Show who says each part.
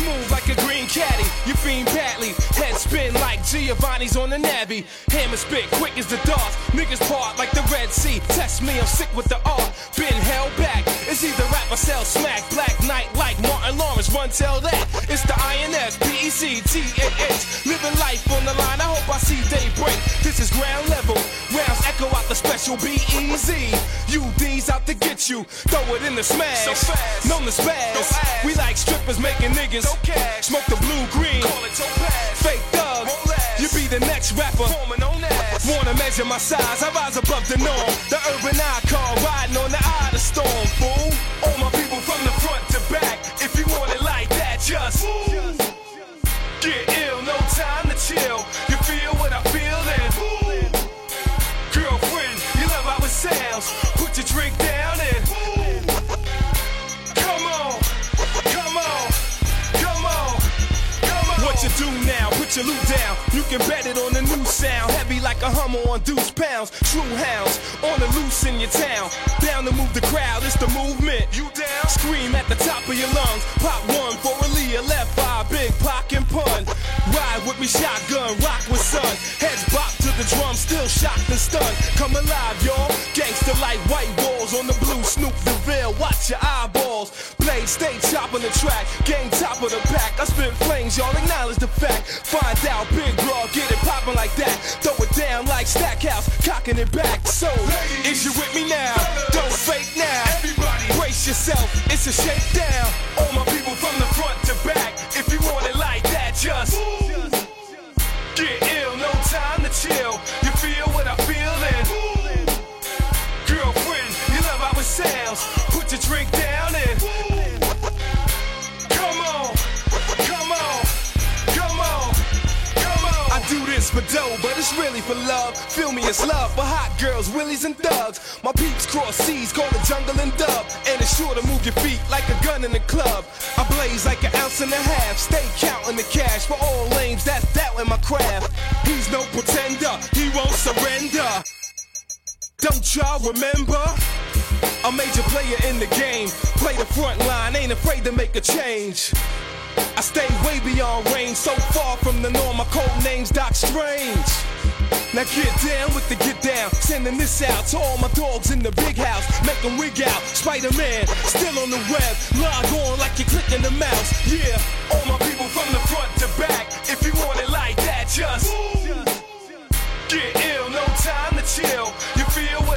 Speaker 1: Smooth like a green caddy, you fiend badly. Head spin like Giovanni's on the Navy. Hammer spit quick as the darts. Niggas part like the Red Sea. Test me, I'm sick with the art. Been held back. It's either rap or sell smack. Black Knight like Martin Lawrence. Run tell that. It's the INS, PEC, TAH. Living life on the line. I hope I see daybreak. This is ground level. Rounds echo out the special BEZ. UD's out to get you. Throw it in the smash. So fast. Known to spaz. We like strippers making niggas. Smoke the blue green. Call it fake thug. You be the next rapper. Wanna measure my size? I rise above the norm. The urban icon riding on the eye of the storm. Fool. All my people from the front to back. If you want it like that, just get ill. No time to chill. You feel what I feel then. Girlfriend, you love how it sounds. Put your drink down and come on, come on, come on, come on. What you do now? Put your loot down. You can bet it on the new sound. Heavy like a Hummer on deuce pounds. True hounds on the loose in your town. Down to move the crowd, it's the movement. You down? Scream at the top of your lungs. Pop one for Aaliyah, left eye, big pock and pun. Ride with me, shotgun, rock with sun. Heads bop to the drum, still shocked and stunned. Come alive, y'all. Gangsta like white walls on the blue. Snoop DeVille, watch your eyeballs. Blade, stay chopping the track. Gang top of the pack. I spit flames, y'all acknowledge the fact. Find out, big bro, get it popping like that. Throw it down like Stackhouse, cocking it back. So, is you with me now? Don't fake now. Everybody, brace yourself, it's a shakedown. All my people from the front to back. If you want it like that, just get ill, no time to chill. You feel what I feel then. Girlfriend, you love how it sounds. Put your drink down and come on, come on, come on, come on. I do this for dough, but it's really for love. Feel me, it's love for hot girls, willies and thugs. My peeps cross seas, call it jungle and dub. And it's sure to move your feet like a gun in the club. I blaze like an ounce and a half. Stay counting the cash for all lames that's doubting my craft. He's no pretender, he won't surrender. Don't y'all remember? A major player in the game. Play the front line, ain't afraid to make a change. I stay way beyond range, so far from the norm. My code name's Doc Strange. Now get down with the get down. Sending this out to all my dogs in the big house. Make them wig out. Spider-Man, still on the web. Log on like you're clicking the mouse. Yeah, all my people from the front to back. If you want it like that, just get ill, no time to chill. You feel what